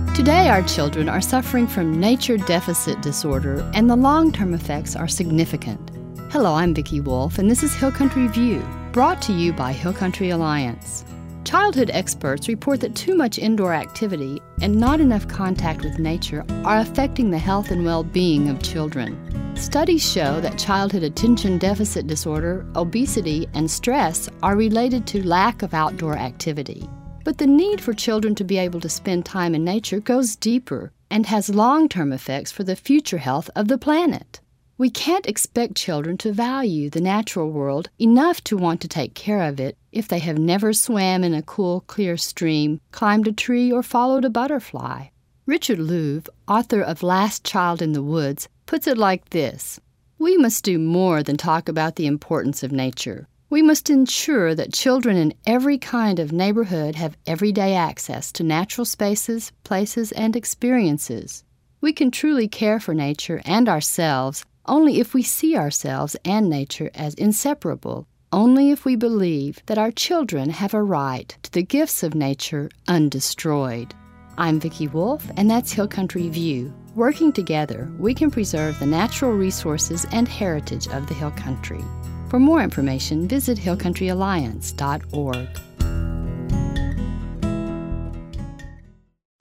Today, our children are suffering from nature deficit disorder, and the long-term effects are significant. Hello, I'm Vicki Wolf, and this is Hill Country View, brought to you by Hill Country Alliance. Childhood experts report that too much indoor activity and not enough contact with nature are affecting the health and well-being of children. Studies show that childhood attention deficit disorder, obesity, and stress are related to lack of outdoor activity. But the need for children to be able to spend time in nature goes deeper and has long-term effects for the future health of the planet. We can't expect children to value the natural world enough to want to take care of it if they have never swam in a cool, clear stream, climbed a tree, or followed a butterfly. Richard Louv, author of Last Child in the Woods, puts it like this: "We must do more than talk about the importance of nature. We must ensure that children in every kind of neighborhood have everyday access to natural spaces, places, and experiences. We can truly care for nature and ourselves only if we see ourselves and nature as inseparable, only if we believe that our children have a right to the gifts of nature undestroyed." I'm Vicki Wolf, and that's Hill Country View. Working together, we can preserve the natural resources and heritage of the Hill Country. For more information, visit hillcountryalliance.org.